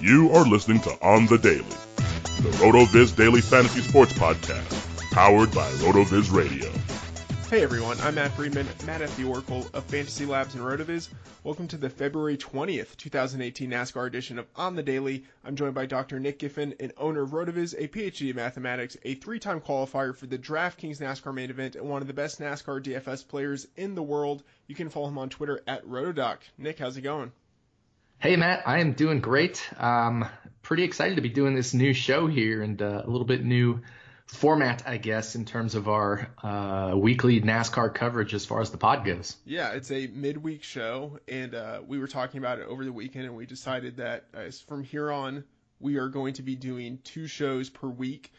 You are listening to On the Daily, the RotoViz Daily Fantasy Sports Podcast, powered by RotoViz Radio. Hey everyone, I'm Matt Freeman, Matt at the Oracle of Fantasy Labs and RotoViz. Welcome to the February 20th, 2018 NASCAR edition of On the Daily. I'm joined by Dr. Nick Giffen, an owner of RotoViz, a PhD in mathematics, a three-time qualifier for the DraftKings NASCAR main event, and one of the best NASCAR DFS players in the world. You can follow him on Twitter at RotoDoc. Nick, how's it going? Hey Matt, I am doing great. Pretty excited to be doing this new show here and a little bit new format, I guess, in terms of our weekly NASCAR coverage as far as the pod goes. Yeah, it's a midweek show, and we were talking about it over the weekend, and we decided that from here on, we are going to be doing 2 shows per week.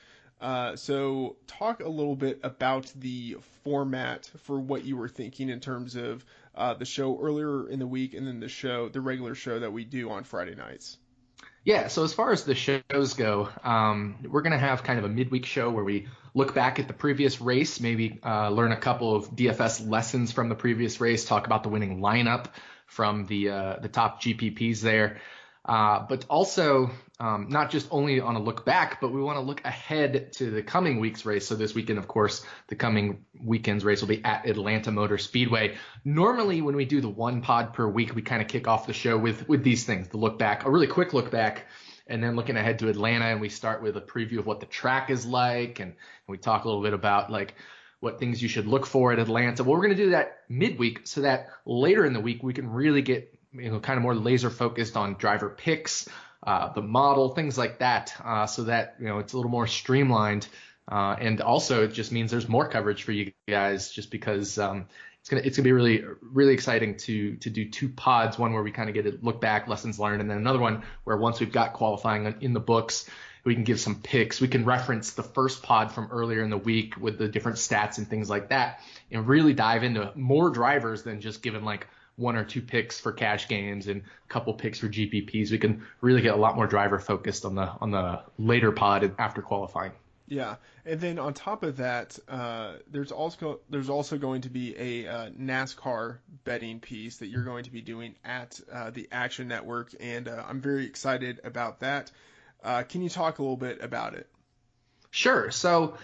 So talk a little bit about the format for what you were thinking in terms of the show earlier in the week and then the regular show that we do on Friday nights. Yeah, so as far as the shows go, we're going to have kind of a midweek show where we look back at the previous race, maybe learn a couple of DFS lessons from the previous race, talk about the winning lineup from the top GPPs there. But also not just only on a look back, but we want to look ahead to the coming week's race. So this weekend, of course, the coming weekend's race will be at Atlanta Motor Speedway. Normally, when we do the one pod per week, we kind of kick off the show with these things, the look back, a really quick look back, and then looking ahead to Atlanta. And we start with a preview of what the track is like, and we talk a little bit about like what things you should look for at Atlanta. Well, we're going to do that midweek so that later in the week we can really get kind of more laser focused on driver picks, the model, things like that, so that it's a little more streamlined. And also it just means there's more coverage for you guys, just because it's gonna be really really exciting to do 2 pods, one where we kind of get a look back, lessons learned, and then another one where once we've got qualifying in the books, we can give some picks. We can reference the first pod from earlier in the week with the different stats and things like that, and really dive into more drivers than just giving like 1 or 2 picks for cash games and a couple picks for GPPs. We can really get a lot more driver focused on the later pod after qualifying. Yeah, and then on top of that, there's also going to be a NASCAR betting piece that you're going to be doing at the Action Network, and I'm very excited about that. Can you talk a little bit about it? Sure. So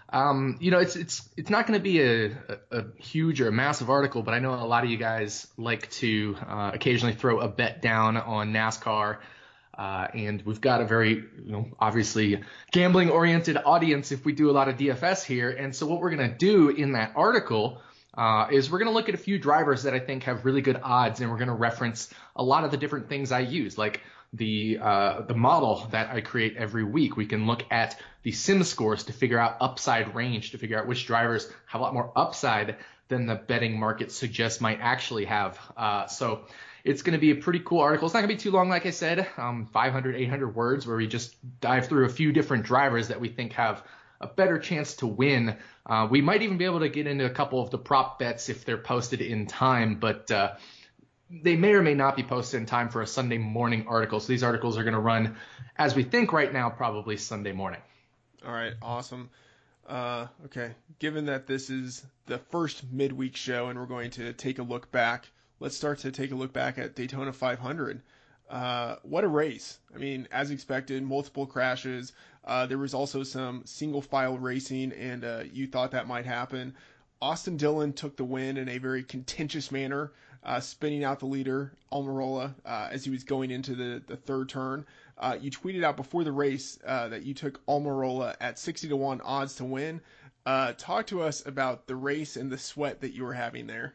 it's not going to be a huge or a massive article, but I know a lot of you guys like to occasionally throw a bet down on NASCAR, and we've got a very, obviously gambling-oriented audience if we do a lot of DFS here. And so what we're going to do in that article is we're going to look at a few drivers that I think have really good odds, and we're going to reference a lot of the different things I use, like the model that I create every week. We can look at the sim scores to figure out upside range, to figure out which drivers have a lot more upside than the betting market suggests might actually have. So it's going to be a pretty cool article. It's not going to be too long, like I said, 500, 800 words, where we just dive through a few different drivers that we think have a better chance to win. We might even be able to get into a couple of the prop bets if they're posted in time, but they may or may not be posted in time for a Sunday morning article. So these articles are going to run, as we think right now, probably Sunday morning. All right, awesome. Okay, given that this is the first midweek show and we're going to take a look back, let's start to take a look back at Daytona 500. What a race. I mean, as expected, multiple crashes. There was also some single file racing, and you thought that might happen. Austin Dillon took the win in a very contentious manner, spinning out the leader, Almirola, as he was going into the third turn. You tweeted out before the race that you took Almirola at 60-1 odds to win. Talk to us about the race and the sweat that you were having there.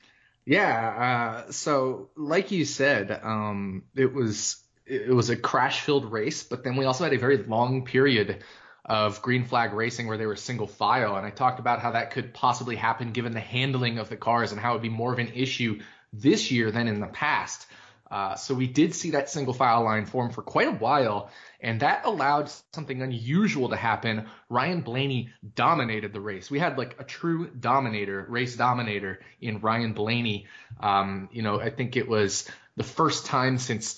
Yeah, so like you said, it was a crash-filled race, but then we also had a very long period of green flag racing where they were single file, and I talked about how that could possibly happen given the handling of the cars and how it would be more of an issue this year than in the past. So we did see that single file line form for quite a while, and that allowed something unusual to happen. Ryan Blaney dominated the race. We had like a true race dominator in Ryan Blaney. I think it was the first time since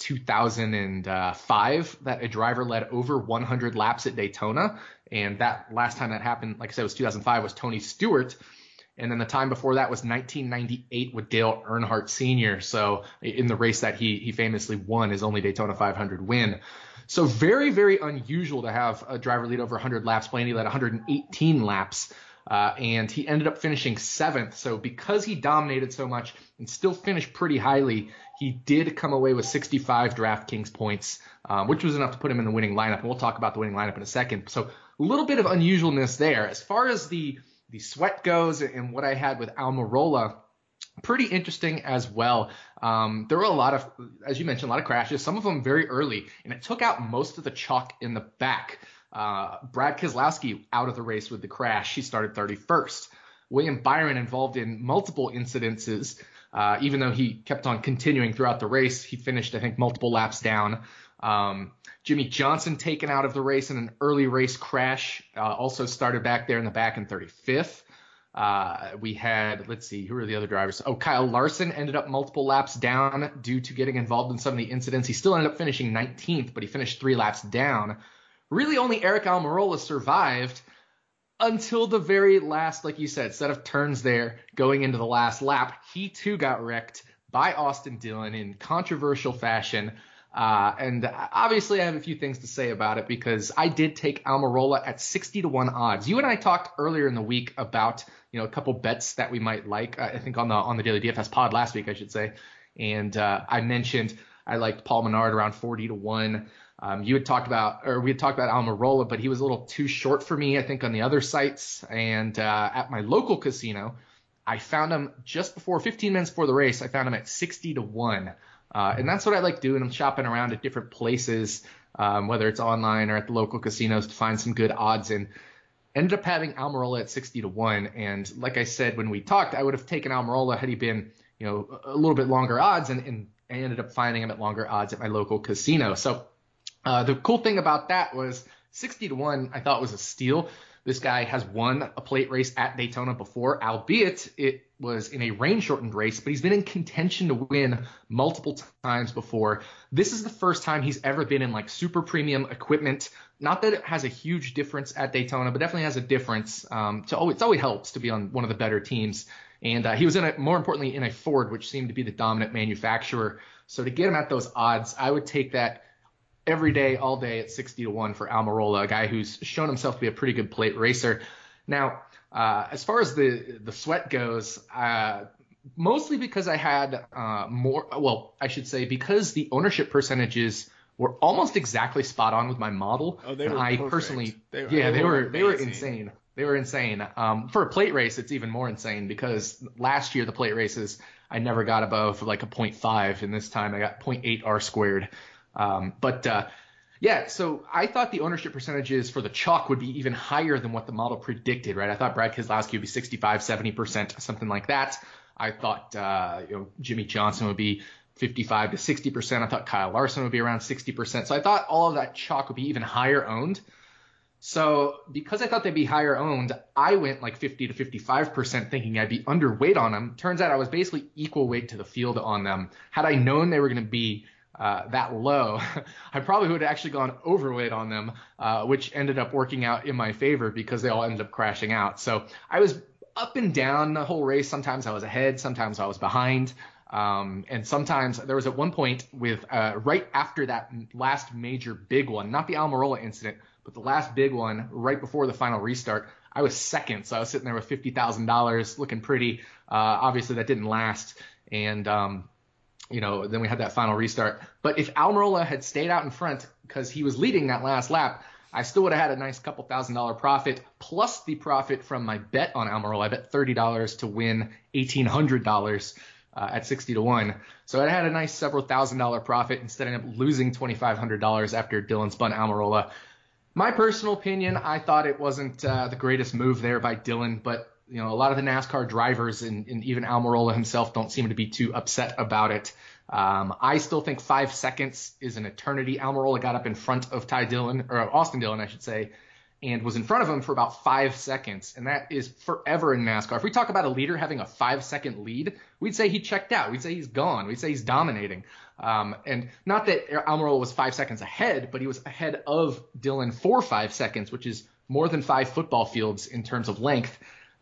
2005 that a driver led over 100 laps at Daytona. And that last time that happened, like I said, was 2005, was Tony Stewart. And then the time before that was 1998 with Dale Earnhardt Sr. So in the race that he famously won, his only Daytona 500 win. So very, very unusual to have a driver lead over 100 laps. Blaney led 118 laps, and he ended up finishing 7th. So because he dominated so much and still finished pretty highly, he did come away with 65 DraftKings points, which was enough to put him in the winning lineup. And we'll talk about the winning lineup in a second. So a little bit of unusualness there. As far as the sweat goes and what I had with Almirola, pretty interesting as well. There were a lot of, as you mentioned, a lot of crashes, some of them very early, and it took out most of the chalk in the back. Brad Keselowski out of the race with the crash. He started 31st. William Byron involved in multiple incidences. Even though he kept on continuing throughout the race, he finished, I think, multiple laps down. Jimmy Johnson taken out of the race in an early race crash, also started back there in the back in 35th. We had, let's see, who are the other drivers? Oh, Kyle Larson ended up multiple laps down due to getting involved in some of the incidents. He still ended up finishing 19th, but he finished 3 laps down. Really only Eric Almirola survived until the very last, like you said, set of turns there going into the last lap. He too got wrecked by Austin Dillon in controversial fashion. And obviously I have a few things to say about it because I did take Almirola at 60-1 odds. You and I talked earlier in the week about, a couple bets that we might like, I think on the Daily DFS pod last week, I should say. And, I mentioned I liked Paul Menard around 40-1. We had talked about Almirola, but he was a little too short for me, I think, on the other sites. And, at my local casino, I found him just before 15 minutes before the race. I found him at 60-1. And that's what I like doing. I'm shopping around at different places, whether it's online or at the local casinos to find some good odds, and ended up having Almirola at 60-1. And like I said, when we talked, I would have taken Almirola had he been, a little bit longer odds, and I ended up finding him at longer odds at my local casino. So, the cool thing about that was 60-1, I thought was a steal. This guy has won a plate race at Daytona before, albeit it was in a rain-shortened race, but he's been in contention to win multiple times before. This is the first time he's ever been in super premium equipment. Not that it has a huge difference at Daytona, but definitely has a difference. It always helps to be on one of the better teams. And he was more importantly in a Ford, which seemed to be the dominant manufacturer. So to get him at those odds, I would take that every day, all day at 60-1 for Almirola, a guy who's shown himself to be a pretty good plate racer. Now, as far as the sweat goes, mostly because I had because the ownership percentages were almost exactly spot on with my model. Oh, they were perfect. Personally, they were insane. They were insane. For a plate race, it's even more insane because last year the plate races I never got above a 0.5, and this time I got 0.8 R squared. So I thought the ownership percentages for the chalk would be even higher than what the model predicted, right? I thought Brad Keselowski would be 65, 70%, something like that. I thought, Jimmy Johnson would be 55 to 60%. I thought Kyle Larson would be around 60%. So I thought all of that chalk would be even higher owned. So because I thought they'd be higher owned, I went 50 to 55% thinking I'd be underweight on them. Turns out I was basically equal weight to the field on them. Had I known they were going to be that low, I probably would have actually gone overweight on them, which ended up working out in my favor because they all ended up crashing out. So I was up and down the whole race. Sometimes I was ahead, sometimes I was behind. And sometimes there was at one point with right after that last major big one, not the Almirola incident, but the last big one right before the final restart, I was second. So I was sitting there with $50,000 looking pretty. Obviously that didn't last. And, then we had that final restart. But if Almirola had stayed out in front because he was leading that last lap, I still would have had a nice couple $1,000 profit plus the profit from my bet on Almirola. I bet $30 to win $1,800 at 60-1. So I had a nice several $1,000 profit instead of losing $2,500 after Dillon spun Almirola. My personal opinion, I thought it wasn't the greatest move there by Dillon, but a lot of the NASCAR drivers and even Almirola himself don't seem to be too upset about it. I still think 5 seconds is an eternity. Almirola got up in front of Austin Dillon, I should say, and was in front of him for about 5 seconds. And that is forever in NASCAR. If we talk about a leader having a 5-second lead, we'd say he checked out. We'd say he's gone. We'd say he's dominating. And not that Almirola was 5 seconds ahead, but he was ahead of Dillon for 5 seconds, which is more than 5 football fields in terms of length.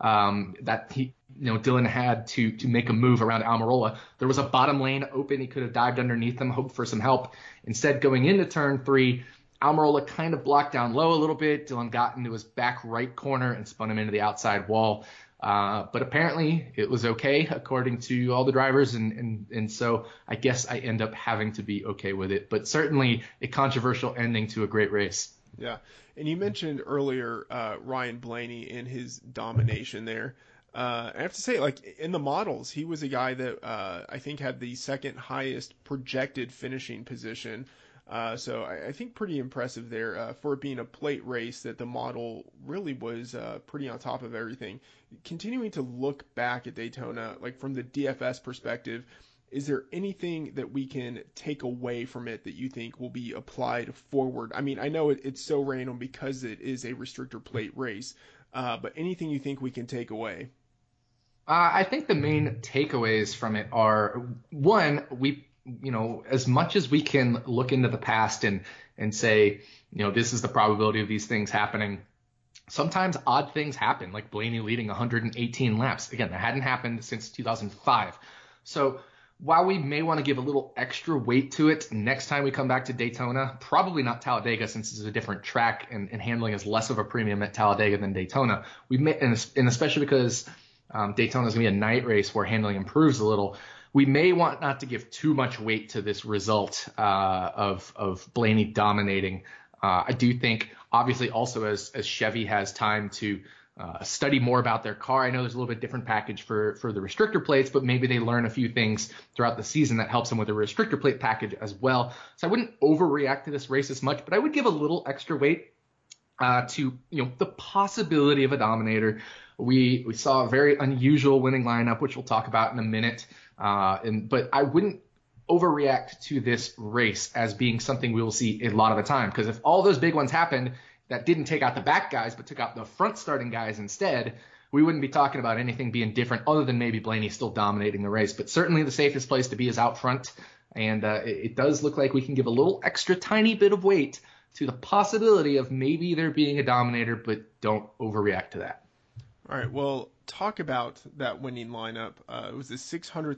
that Dillon had to make a move around Almirola. There was a bottom lane open. He could have dived underneath them, hoped for some help. Instead, going into turn 3, Almirola kind of blocked down low a little bit. Dillon got into his back right corner and spun him into the outside wall. But apparently it was okay according to all the drivers. And so I guess I end up having to be okay with it. But certainly a controversial ending to a great race. Yeah. And you mentioned earlier Ryan Blaney and his domination there. I have to say, like, in the models, he was a guy that I think had the second highest projected finishing position. So I think pretty impressive there for it being a plate race, that the model really was pretty on top of everything. Continuing to look back at Daytona, like from the DFS perspective, is there anything that we can take away from it that you think will be applied forward? I mean, I know it's so random because it is a restrictor plate race, but anything you think we can take away? I think the main takeaways from it are, one, as much as we can look into the past and say, this is the probability of these things happening, sometimes odd things happen, like Blaney leading 118 laps. Again, that hadn't happened since 2005. So while we may want to give a little extra weight to it next time we come back to Daytona, probably not Talladega since it's a different track and handling is less of a premium at Talladega than Daytona. We may, and especially because Daytona is going to be a night race where handling improves a little, we may want not to give too much weight to this result of Blaney dominating. I do think, obviously, also as Chevy has time to study more about their car, I know there's a little bit different package for the restrictor plates, but maybe they learn a few things throughout the season that helps them with the restrictor plate package as well. So I wouldn't overreact to this race as much, but I would give a little extra weight to the possibility of a dominator. We saw a very unusual winning lineup, which we'll talk about in a minute. But I wouldn't overreact to this race as being something we will see a lot of the time. Because if all those big ones happened that didn't take out the back guys, but took out the front starting guys instead, we wouldn't be talking about anything being different other than maybe Blaney still dominating the race. But certainly the safest place to be is out front. And it does look like we can give a little extra tiny bit of weight to the possibility of maybe there being a dominator, but don't overreact to that. All right, well, talk about that winning lineup. It was a $600,000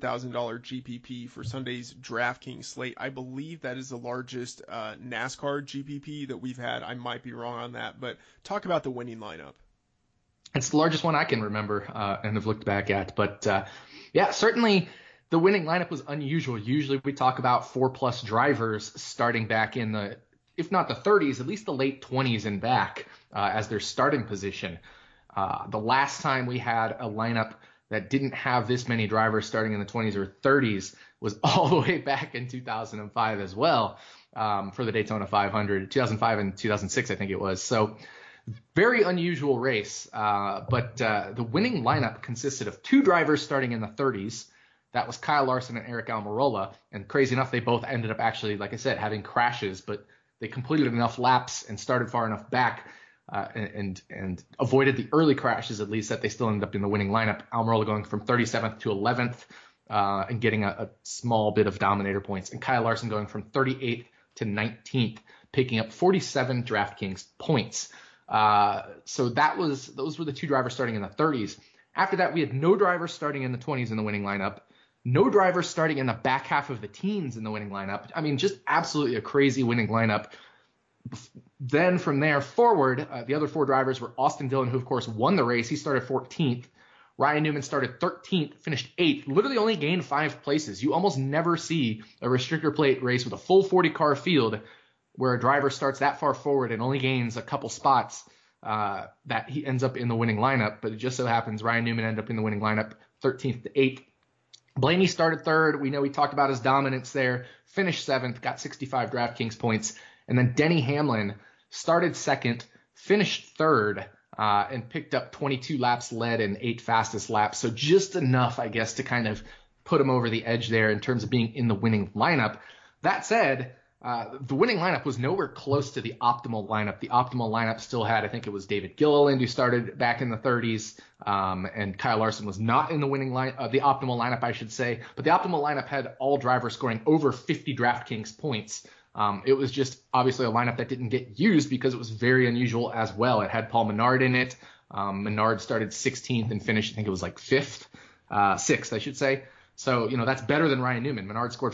GPP for Sunday's DraftKings slate. I believe that is the largest NASCAR GPP that we've had. I might be wrong on that, but talk about the winning lineup. It's the largest one I can remember and have looked back at. But, yeah, certainly the winning lineup was unusual. Usually we talk about 4+ drivers starting back in the, if not the 30s, at least the late 20s and back as their starting position. The last time we had a lineup that didn't have this many drivers starting in the 20s or 30s was all the way back in 2005 as well for the Daytona 500, 2005 and 2006, I think it was. So very unusual race. But the winning lineup consisted of 2 drivers starting in the 30s. That was Kyle Larson and Aric Almirola. And crazy enough, they both ended up actually, like I said, having crashes, but they completed enough laps and started far enough back and avoided the early crashes, at least, that they still ended up in the winning lineup. Almirola going from 37th to 11th and getting a small bit of dominator points, and Kyle Larson going from 38th to 19th, picking up 47 DraftKings points. So those were the 2 drivers starting in the 30s. After that, we had no drivers starting in the 20s in the winning lineup, no drivers starting in the back half of the teens in the winning lineup. I mean, just absolutely a crazy winning lineup. Then from there forward, the other 4 drivers were Austin Dillon, who of course won the race. He started 14th. Ryan Newman started 13th, finished 8th, literally only gained 5 places. You almost never see a restrictor plate race with a full 40-car field where a driver starts that far forward and only gains a couple spots that he ends up in the winning lineup. But it just so happens Ryan Newman ended up in the winning lineup 13th to 8th. Blaney started 3rd. We know we talked about his dominance there. Finished 7th, got 65 DraftKings points. And then Denny Hamlin started 2nd, finished 3rd, and picked up 22 laps led and 8 fastest laps. So just enough, I guess, to kind of put him over the edge there in terms of being in the winning lineup. That said, the winning lineup was nowhere close to the optimal lineup. The optimal lineup still had, I think it was David Gilliland, who started back in the 30s, and Kyle Larson was not in the winning the optimal lineup, I should say. But the optimal lineup had all drivers scoring over 50 DraftKings points. It was just obviously a lineup that didn't get used because it was very unusual as well. It had Paul Menard in it. Menard started 16th and finished, I think it was like sixth, I should say. So, that's better than Ryan Newman. Menard scored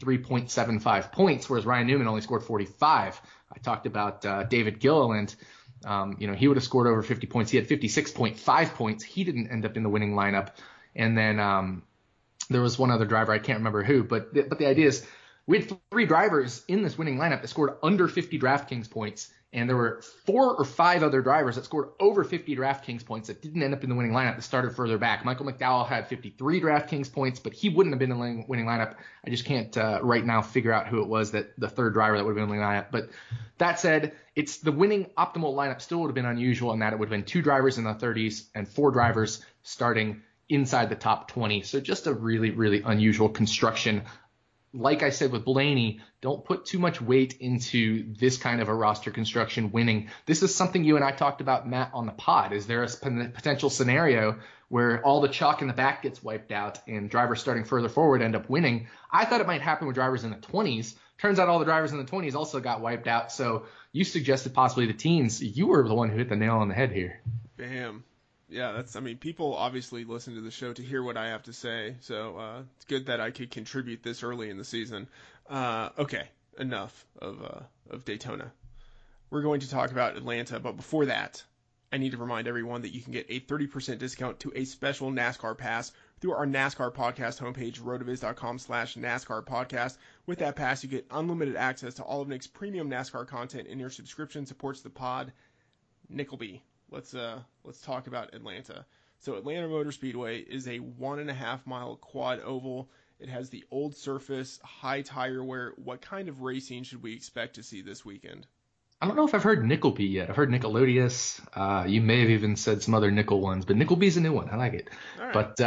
53.75 points, whereas Ryan Newman only scored 45. I talked about David Gilliland. He would have scored over 50 points. He had 56.5 points. He didn't end up in the winning lineup. And then there was one other driver, I can't remember who, but the idea is we had 3 drivers in this winning lineup that scored under 50 DraftKings points, and there were 4 or 5 other drivers that scored over 50 DraftKings points that didn't end up in the winning lineup that started further back. Michael McDowell had 53 DraftKings points, but he wouldn't have been in the winning lineup. I just can't right now figure out who it was, that the third driver that would have been in the lineup. But that said, it's the winning optimal lineup still would have been unusual in that it would have been 2 drivers in the 30s and 4 drivers starting inside the top 20. So just a really, really unusual construction. Like I said with Blaney, don't put too much weight into this kind of a roster construction winning. This is something you and I talked about, Matt, on the pod. Is there a potential scenario where all the chalk in the back gets wiped out and drivers starting further forward end up winning? I thought it might happen with drivers in the 20s. Turns out all the drivers in the 20s also got wiped out. So you suggested possibly the teens. You were the one who hit the nail on the head here. Bam. Yeah, people obviously listen to the show to hear what I have to say, so it's good that I could contribute this early in the season. Okay, enough of Daytona. We're going to talk about Atlanta, but before that, I need to remind everyone that you can get a 30% discount to a special NASCAR pass through our NASCAR podcast homepage, rotoviz.com/NASCAR podcast. With that pass, you get unlimited access to all of Nick's premium NASCAR content, and your subscription supports the pod. Nickelby. Let's talk about Atlanta. So Atlanta Motor Speedway is a 1.5 mile quad oval. It has the old surface, high tire wear. What kind of racing should we expect to see this weekend? I don't know if I've heard Nickelby yet. I've heard Nickelodeus. You may have even said some other nickel ones, but Nickelby's a new one. I like it. All right. But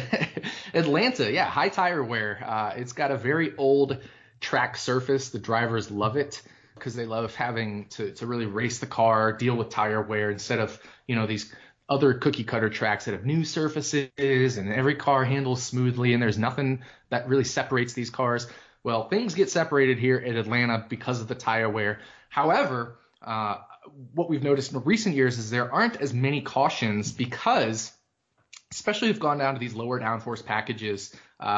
Atlanta, yeah, high tire wear. It's got a very old track surface. The drivers love it, because they love having to really race the car, deal with tire wear, instead of, these other cookie cutter tracks that have new surfaces and every car handles smoothly and there's nothing that really separates these cars. Well, things get separated here at Atlanta because of the tire wear. However, what we've noticed in recent years is there aren't as many cautions because, especially if you've gone down to these lower downforce packages,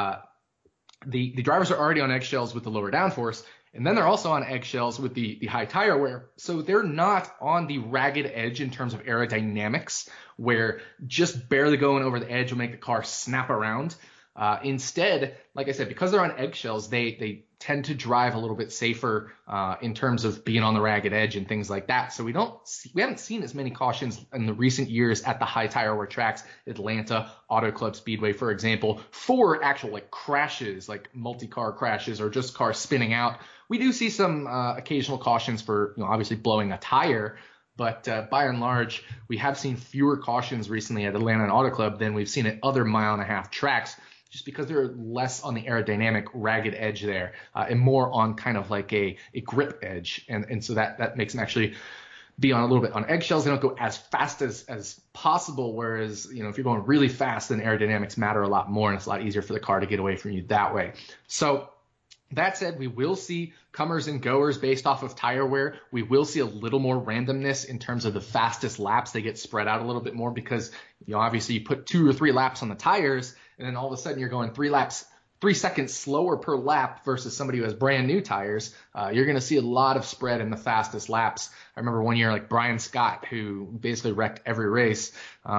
the drivers are already on eggshells with the lower downforce. And then they're also on eggshells with the high tire wear. So they're not on the ragged edge in terms of aerodynamics, where just barely going over the edge will make the car snap around. Instead, like I said, because they're on eggshells, they tend to drive a little bit safer in terms of being on the ragged edge and things like that. So we haven't seen as many cautions in the recent years at the high tire wear tracks, Atlanta, Auto Club Speedway, for example, for actual crashes, like multi-car crashes or just cars spinning out. We do see some occasional cautions for, obviously blowing a tire. But by and large, we have seen fewer cautions recently at Atlanta and Auto Club than we've seen at other 1.5 mile tracks, just because they're less on the aerodynamic ragged edge there and more on kind of like a grip edge. And so that makes them actually be on a little bit on eggshells. They don't go as fast as possible, whereas, if you're going really fast, then aerodynamics matter a lot more, and it's a lot easier for the car to get away from you that way. So that said, we will see comers and goers based off of tire wear. We will see a little more randomness in terms of the fastest laps. They get spread out a little bit more because, obviously you put 2 or 3 laps on the tires, and then all of a sudden you're going 3 seconds slower per lap versus somebody who has brand new tires. You're going to see a lot of spread in the fastest laps. I remember one year, like Brian Scott, who basically wrecked every race,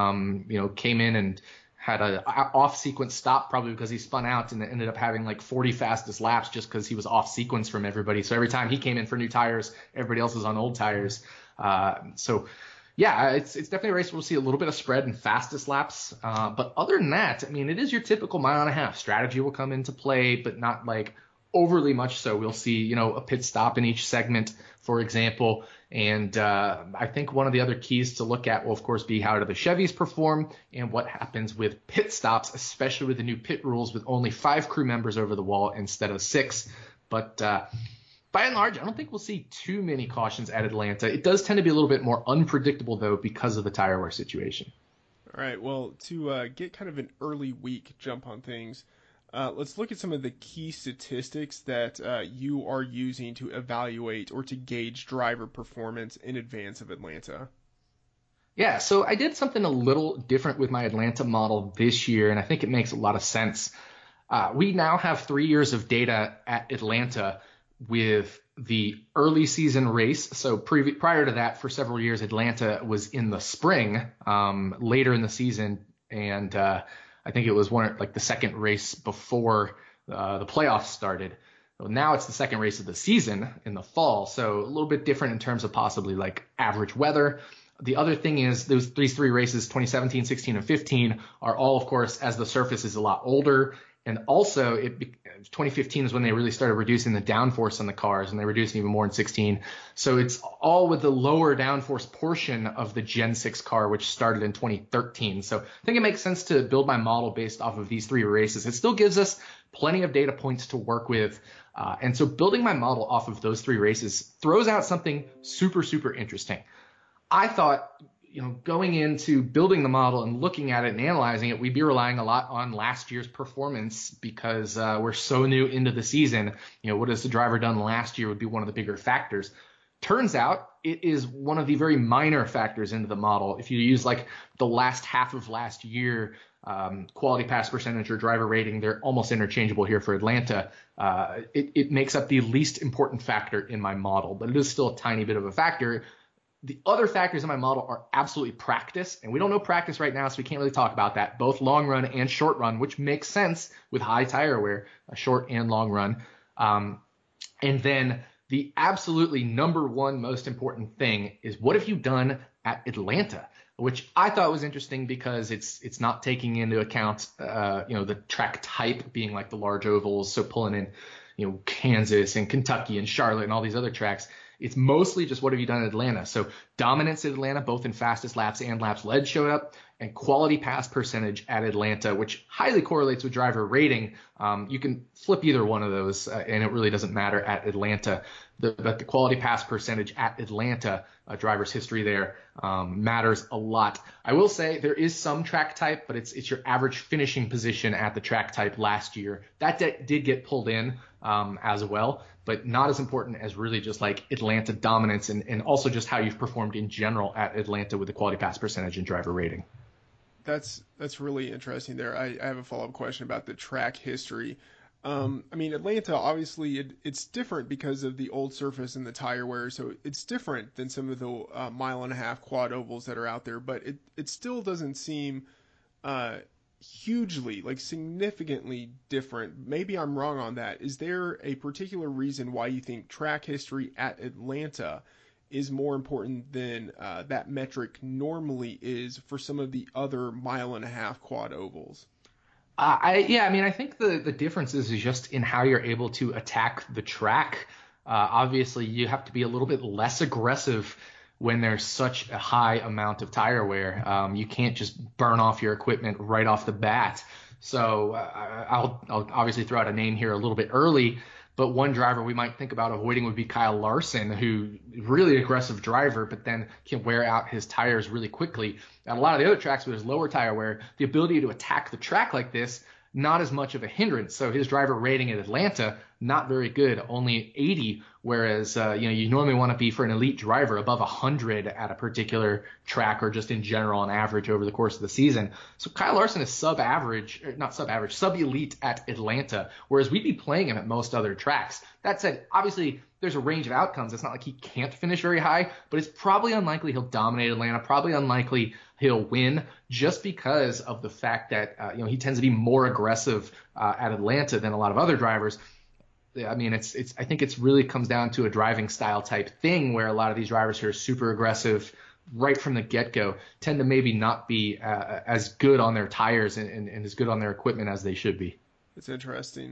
came in and had a off sequence stop, probably because he spun out and ended up having like 40 fastest laps just because he was off sequence from everybody. So every time he came in for new tires, everybody else was on old tires. So yeah, it's definitely a race where we'll see a little bit of spread in fastest laps. But other than that, it is your typical 1.5 mile. Strategy will come into play, but not like overly much so. We'll see, a pit stop in each segment, for example. And I think one of the other keys to look at will, of course, be how do the Chevys perform and what happens with pit stops, especially with the new pit rules with only 5 crew members over the wall instead of 6. But by and large, I don't think we'll see too many cautions at Atlanta. It does tend to be a little bit more unpredictable, though, because of the tire wear situation. All right, well, to get kind of an early week jump on things, let's look at some of the key statistics that you are using to evaluate or to gauge driver performance in advance of Atlanta. Yeah, so I did something a little different with my Atlanta model this year, and I think it makes a lot of sense. We now have 3 years of data at Atlanta with the early season race. So prior to that, for several years, Atlanta was in the spring, later in the season, and I think it was the second race before the playoffs started. Well, now it's the second race of the season in the fall, so a little bit different in terms of possibly like average weather. The other thing is these three races, 2017, 16, and 15, are all, of course, as the surface is a lot older. And also, 2015 is when they really started reducing the downforce on the cars, and they reduced even more in 16. So it's all with the lower downforce portion of the Gen 6 car, which started in 2013. So I think it makes sense to build my model based off of these three races. It still gives us plenty of data points to work with. And so building my model off of those three races throws out something super, super interesting. I thought, going into building the model and looking at it and analyzing it, we'd be relying a lot on last year's performance because we're so new into the season. What has the driver done last year would be one of the bigger factors. Turns out it is one of the very minor factors into the model. If you use like the last half of last year, quality pass percentage or driver rating, they're almost interchangeable here for Atlanta. It makes up the least important factor in my model, but it is still a tiny bit of a factor. The other factors in my model are absolutely practice, and we don't know practice right now, so we can't really talk about that, both long run and short run, which makes sense with high tire wear, a short and long run. And then the absolutely number one most important thing is what have you done at Atlanta, which I thought was interesting because it's not taking into account, the track type being like the large ovals, so pulling in, Kansas and Kentucky and Charlotte and all these other tracks. It's mostly just what have you done in Atlanta. So dominance at Atlanta, both in fastest laps and laps led, showed up, and quality pass percentage at Atlanta, which highly correlates with driver rating. You can flip either one of those, and it really doesn't matter at Atlanta. But the quality pass percentage at Atlanta, driver's history there, matters a lot. I will say there is some track type, but it's your average finishing position at the track type last year. That did get pulled in as well, but not as important as really just like Atlanta dominance and also just how you've performed in general at Atlanta with the quality pass percentage and driver rating. That's really interesting there. I have a follow-up question about the track history. Atlanta, obviously, it's different because of the old surface and the tire wear, so it's different than some of the mile-and-a-half quad ovals that are out there, but it still doesn't seem hugely, significantly different. Maybe I'm wrong on that. Is there a particular reason why you think track history at Atlanta is more important than that metric normally is for some of the other mile-and-a-half quad ovals? I think the difference is just in how you're able to attack the track. Obviously, you have to be a little bit less aggressive when there's such a high amount of tire wear. You can't just burn off your equipment right off the bat. So I'll obviously throw out a name here a little bit early, but one driver we might think about avoiding would be Kyle Larson, who really aggressive driver, but then can wear out his tires really quickly. At a lot of the other tracks with his lower tire wear, the ability to attack the track like this, not as much of a hindrance. So his driver rating at Atlanta, not very good, only 80, whereas you normally want to be, for an elite driver, above 100 at a particular track or just in general on average over the course of the season. So Kyle Larson is sub-elite at Atlanta, whereas we'd be playing him at most other tracks. That said, obviously there's a range of outcomes. It's not like he can't finish very high, but it's probably unlikely he'll dominate Atlanta, probably unlikely he'll win, just because of the fact that he tends to be more aggressive at Atlanta than a lot of other drivers. I think it's really comes down to a driving style type thing where a lot of these drivers who are super aggressive right from the get-go tend to maybe not be as good on their tires and as good on their equipment as they should be. It's interesting.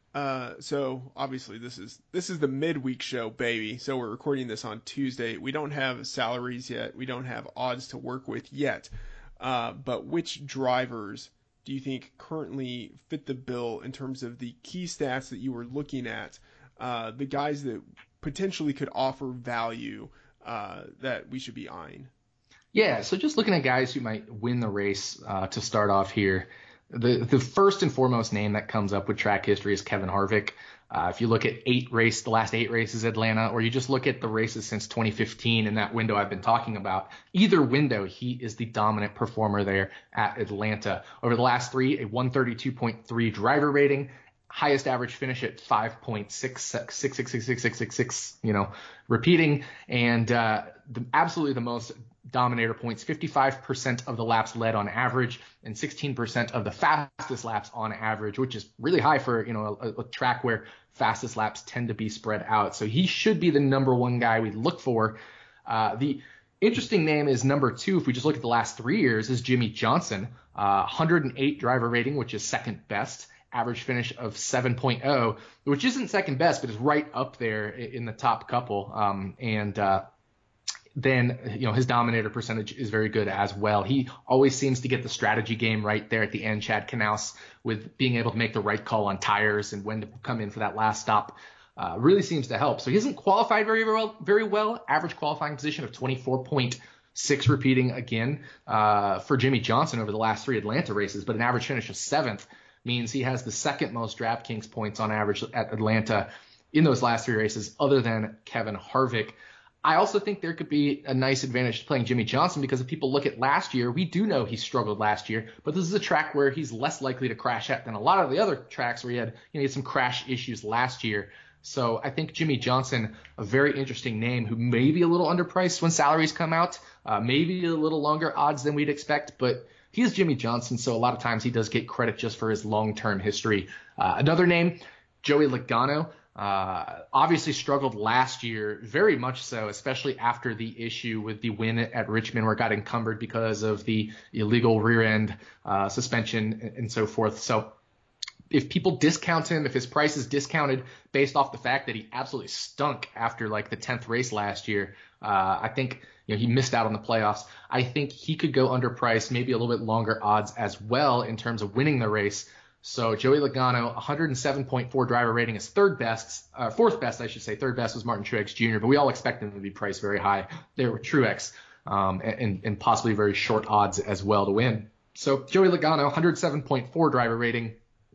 So obviously this is the midweek show, baby. So we're recording this on Tuesday. We don't have salaries yet. We don't have odds to work with yet. But which drivers do you think currently fit the bill in terms of the key stats that you were looking at? The guys that potentially could offer value that we should be eyeing? Yeah, so just looking at guys who might win the race to start off here. The first and foremost name that comes up with track history is Kevin Harvick. If you look at the last 8 races at Atlanta, or you just look at the races since 2015 in that window I've been talking about, either window, he is the dominant performer there at Atlanta. Over the last 3, a 132.3 driver rating, highest average finish at 5.666666, repeating, and absolutely the most dominator points, 55% of the laps led on average and 16% of the fastest laps on average, which is really high for, a track where fastest laps tend to be spread out. So he should be the number one guy we look for. The interesting name is number 2, if we just look at the last 3 years, is Jimmie Johnson, 108 driver rating, which is second best. Average finish of 7.0, which isn't second best, but is right up there in the top couple. Then his dominator percentage is very good as well. He always seems to get the strategy game right there at the end, Chad Knaus, with being able to make the right call on tires and when to come in for that last stop. Really seems to help. So he hasn't qualified very well. Average qualifying position of 24.6 repeating again for Jimmie Johnson over the last 3 Atlanta races, but an average finish of 7th means he has the second most DraftKings points on average at Atlanta in those last 3 races, other than Kevin Harvick. I also think there could be a nice advantage to playing Jimmie Johnson, because if people look at last year, we do know he struggled last year, but this is a track where he's less likely to crash at than a lot of the other tracks where he had some crash issues last year. So I think Jimmie Johnson, a very interesting name who may be a little underpriced when salaries come out, maybe a little longer odds than we'd expect, but he is Jimmie Johnson, so a lot of times he does get credit just for his long-term history. Another name, Joey Logano. Obviously struggled last year, very much so, especially after the issue with the win at Richmond where it got encumbered because of the illegal rear end suspension and so forth. So if people discount him, if his price is discounted based off the fact that he absolutely stunk after like the 10th race last year, I think he missed out on the playoffs. I think he could go underpriced, maybe a little bit longer odds as well in terms of winning the race. So Joey Logano, 107.4 driver rating is fourth best, I should say. Third best was Martin Truex Jr., but we all expect him to be priced very high. They were Truex, and possibly very short odds as well to win. So Joey Logano, 107.4 driver rating,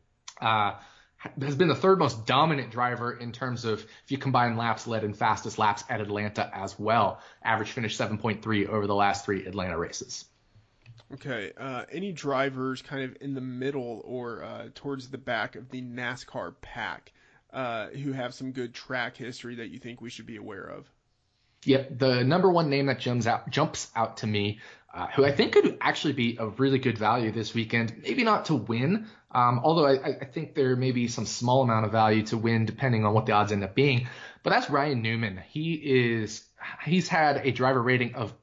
has been the third most dominant driver in terms of if you combine laps led and fastest laps at Atlanta as well. Average finish 7.3 over the last 3 Atlanta races. Okay, any drivers kind of in the middle or towards the back of the NASCAR pack who have some good track history that you think we should be aware of? Yep, the number one name that jumps out to me, who I think could actually be a really good value this weekend, maybe not to win, although I think there may be some small amount of value to win depending on what the odds end up being, but that's Ryan Newman. He's had a driver rating of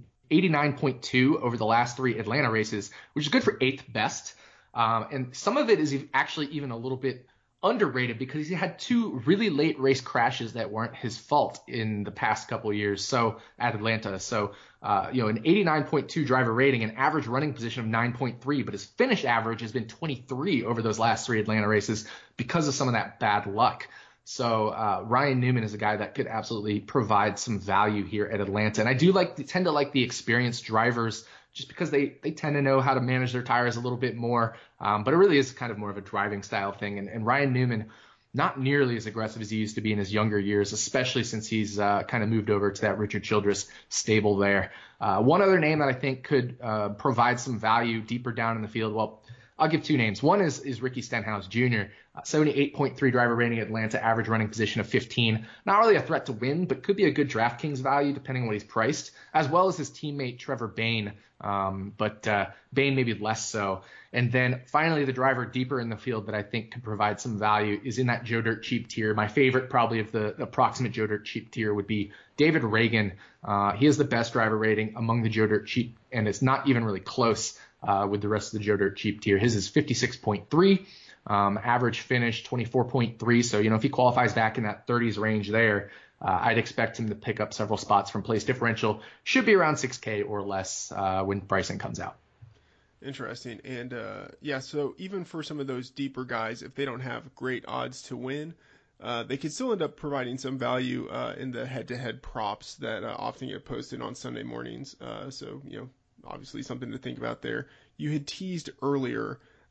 89.2 over the last 3 Atlanta races, which is good for 8th best. And some of it is actually even a little bit underrated because he had 2 really late race crashes that weren't his fault in the past couple of years. So at Atlanta, so an 89.2 driver rating, an average running position of 9.3, but his finish average has been 23 over those last 3 Atlanta races because of some of that bad luck. So Ryan Newman is a guy that could absolutely provide some value here at Atlanta. And I do tend to like the experienced drivers just because they tend to know how to manage their tires a little bit more. But it really is kind of more of a driving style thing. And Ryan Newman, not nearly as aggressive as he used to be in his younger years, especially since he's kind of moved over to that Richard Childress stable there. One other name that I think could provide some value deeper down in the field, well, I'll give 2 names. One is Ricky Stenhouse Jr., 78.3 driver rating at Atlanta, average running position of 15. Not really a threat to win, but could be a good DraftKings value depending on what he's priced, as well as his teammate Trevor Bayne, but Bayne maybe less so. And then finally, the driver deeper in the field that I think could provide some value is in that Joe Dirt cheap tier. My favorite probably of the approximate Joe Dirt cheap tier would be David Ragan. He has the best driver rating among the Joe Dirt cheap, and it's not even really close with the rest of the Joe Dirt cheap tier. His is 56.3, average finish 24.3. So, if he qualifies back in that 30s range there, I'd expect him to pick up several spots from place differential. Should be around 6K or less when pricing comes out. Interesting. And so even for some of those deeper guys, if they don't have great odds to win, they could still end up providing some value in the head-to-head props that often get posted on Sunday mornings. So, obviously something to think about there. You had teased earlier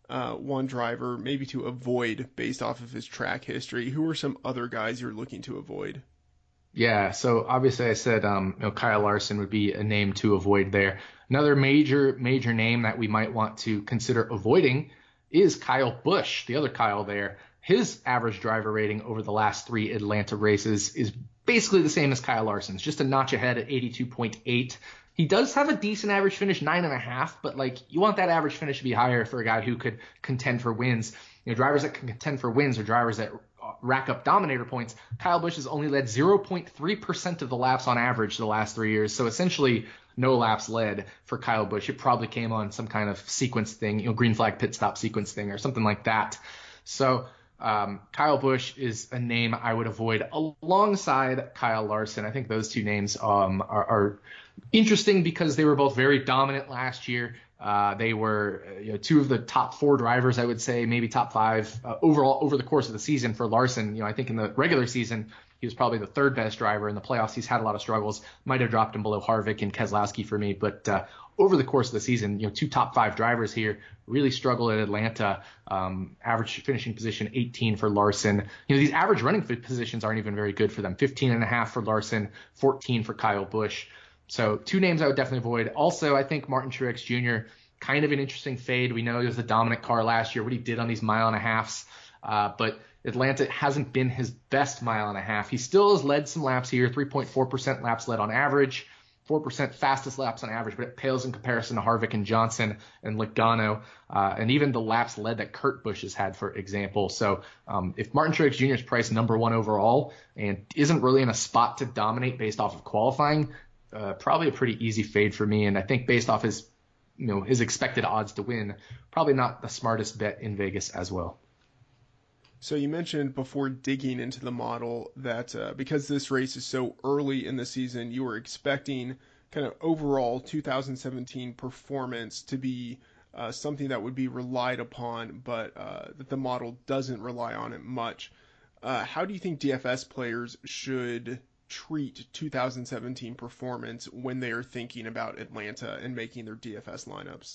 one driver maybe to avoid based off of his track history? Who are some other guys you're looking to avoid? Yeah, so obviously I said Kyle Larson would be a name to avoid there. Another major name that we might want to consider avoiding is Kyle Busch, the other Kyle there. His average driver rating over the last 3 Atlanta races is basically the same as Kyle Larson's, just a notch ahead at 82.8. He does have a decent average finish, 9.5, but like you want that average finish to be higher for a guy who could contend for wins. You know, drivers that can contend for wins are drivers that rack up dominator points. Kyle Busch has only led 0.3% of the laps on average the last 3 years, so essentially no laps led for Kyle Busch. It probably came on some kind of sequence thing, green flag pit stop sequence thing or something like that. So Kyle Busch is a name I would avoid alongside Kyle Larson. I think those two names are interesting because they were both very dominant last year. They were two of the top 4 drivers, I would say, maybe top 5 overall over the course of the season for Larson. I think in the regular season, he was probably the 3rd best driver. In the playoffs, he's had a lot of struggles. Might have dropped him below Harvick and Keselowski for me. But over the course of the season, 2 top 5 drivers here really struggled at Atlanta. Average finishing position 18 for Larson. These average running positions aren't even very good for them. 15.5 for Larson, 14 for Kyle Busch. So 2 names I would definitely avoid. Also, I think Martin Truex Jr., kind of an interesting fade. We know he was a dominant car last year, what he did on these 1.5 miles. But Atlanta hasn't been his best 1.5 miles. He still has led some laps here, 3.4% laps led on average, 4% fastest laps on average, but it pales in comparison to Harvick and Johnson and Logano, and even the laps led that Kurt Busch has had, for example. So if Martin Truex Jr. is priced number 1 overall and isn't really in a spot to dominate based off of qualifying, probably a pretty easy fade for me. And I think based off his expected odds to win, probably not the smartest bet in Vegas as well. So you mentioned before digging into the model that because this race is so early in the season, you were expecting kind of overall 2017 performance to be something that would be relied upon, but that the model doesn't rely on it much. How do you think DFS players should treat 2017 performance when they are thinking about Atlanta and making their DFS lineups?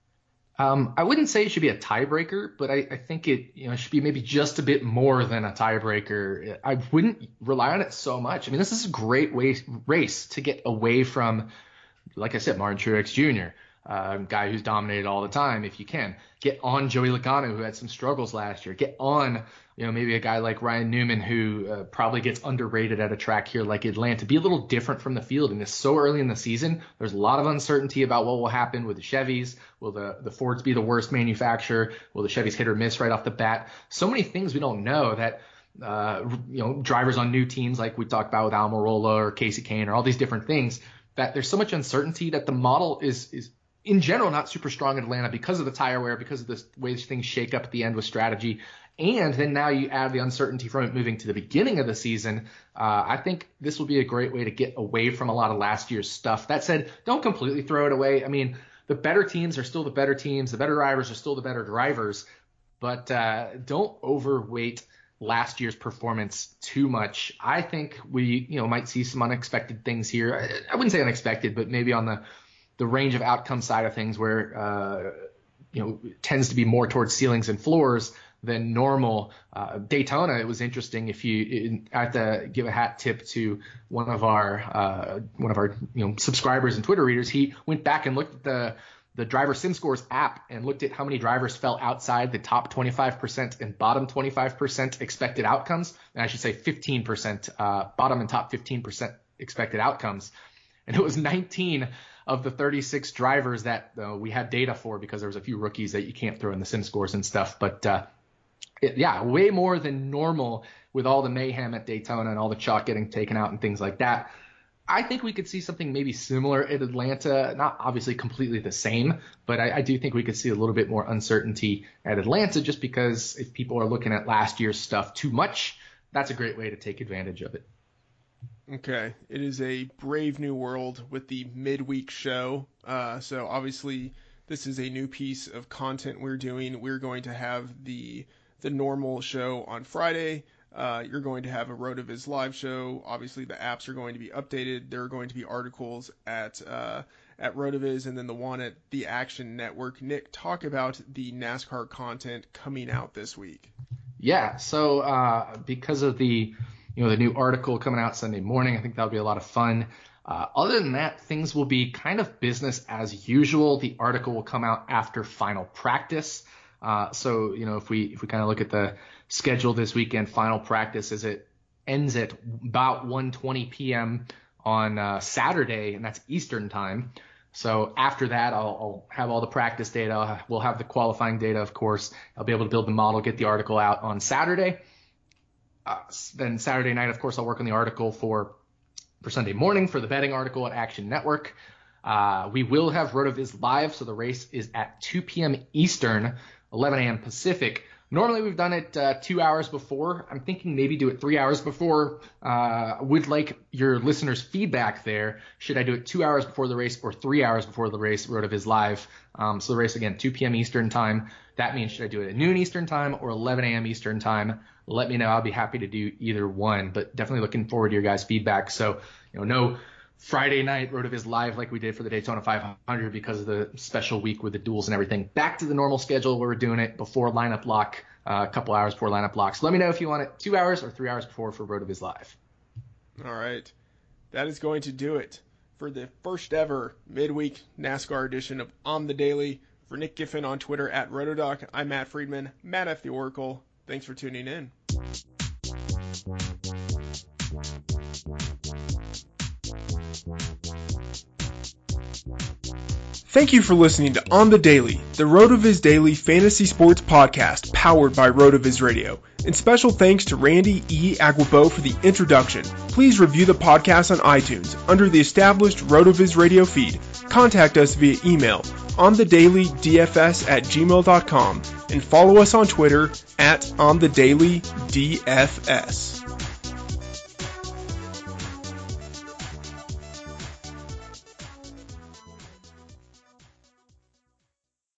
I wouldn't say it should be a tiebreaker, but I think it should be maybe just a bit more than a tiebreaker. I wouldn't rely on it so much. I mean, this is a great race to get away from, like I said, Martin Truex Jr., guy who's dominated all the time if you can. Get on Joey Logano, who had some struggles last year. Get on maybe a guy like Ryan Newman, who probably gets underrated at a track here like Atlanta. Be a little different from the field. And it's so early in the season. There's a lot of uncertainty about what will happen with the Chevys. Will the Fords be the worst manufacturer? Will the Chevys hit or miss right off the bat? So many things we don't know that drivers on new teams, like we talked about with Almirola or Casey Kane or all these different things, that there's so much uncertainty that the model is in general not super strong in Atlanta because of the tire wear, because of the way things shake up at the end with strategy. And then now you add the uncertainty from it moving to the beginning of the season. I think this will be a great way to get away from a lot of last year's stuff. That said, don't completely throw it away. I mean, the better teams are still the better teams. The better drivers are still the better drivers. But don't overweight last year's performance too much. I think we might see some unexpected things here. I wouldn't say unexpected, but maybe on the range of outcome side of things where it tends to be more towards ceilings and floors than normal. Daytona, it was interesting. I have to give a hat tip to one of our subscribers and Twitter readers. He went back and looked at the driver sim scores app and looked at how many drivers fell outside the top 25% and bottom 25% expected outcomes. And I should say 15% bottom and top 15% expected outcomes. And it was 19 of the 36 drivers that we had data for, because there was a few rookies that you can't throw in the sim scores and stuff. But way more than normal with all the mayhem at Daytona and all the chalk getting taken out and things like that. I think we could see something maybe similar at Atlanta, not obviously completely the same, but I do think we could see a little bit more uncertainty at Atlanta, just because if people are looking at last year's stuff too much, that's a great way to take advantage of it. Okay, it is a brave new world with the midweek show. So obviously this is a new piece of content we're doing. We're going to have the normal show on Friday. You're going to have a RotoViz live show. Obviously the apps are going to be updated. There are going to be articles at at RotoViz and then the one at the Action Network. Nick, talk about the NASCAR content coming out this week. Yeah, so because of the new article coming out Sunday morning, I think that'll be a lot of fun. Other than that, things will be kind of business as usual. The article will come out after final practice. So if we kind of look at the schedule this weekend, final practice it ends at about 1:20 p.m. on Saturday, and that's Eastern time. So after that, I'll have all the practice data. We'll have the qualifying data, of course. I'll be able to build the model, get the article out on Saturday. Then Saturday night, of course, I'll work on the article for Sunday morning for the betting article at Action Network. We will have RotoViz live, so the race is at 2 p.m. Eastern, 11 a.m. Pacific. Normally we've done it 2 hours before. I'm thinking maybe do it 3 hours before. Would like your listeners' feedback there. Should I do it 2 hours before the race or 3 hours before the race, RotoViz live? So the race, again, 2 p.m. Eastern time. That means should I do it at noon Eastern time or 11 a.m. Eastern time? Let me know. I'll be happy to do either one, but definitely looking forward to your guys' feedback. So, no Friday night RotoViz live like we did for the Daytona 500 because of the special week with the duels and everything. Back to the normal schedule where we're doing it before lineup lock, a couple hours before lineup lock. So let me know if you want it 2 hours or 3 hours before for RotoViz live. All right. That is going to do it for the first ever midweek NASCAR edition of On the Daily. For Nick Giffen on Twitter at Rotodoc, I'm Matt Friedman, Matt F. the Oracle. Thanks for tuning in. Thank you for listening to On the Daily, the RotoViz Daily Fantasy Sports Podcast powered by RotoViz Radio. And special thanks to Randy E. Aguabo for the introduction. Please review the podcast on iTunes under the established RotoViz Radio feed. Contact us via email onthedailydfs@gmail.com and follow us on Twitter at onthedailydfs.